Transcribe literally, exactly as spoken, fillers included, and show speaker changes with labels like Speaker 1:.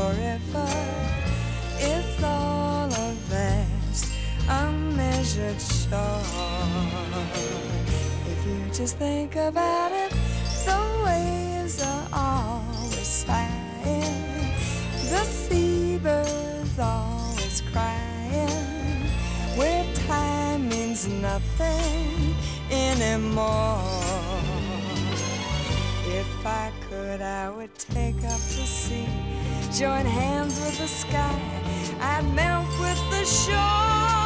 Speaker 1: forever. It's all a vast, unmeasured shore. If you just think about it, the waves are always sighing, the seabirds always crying, where time means nothing anymore. If I could, I would take up the sea, join hands with the sky, I'd melt with the shore.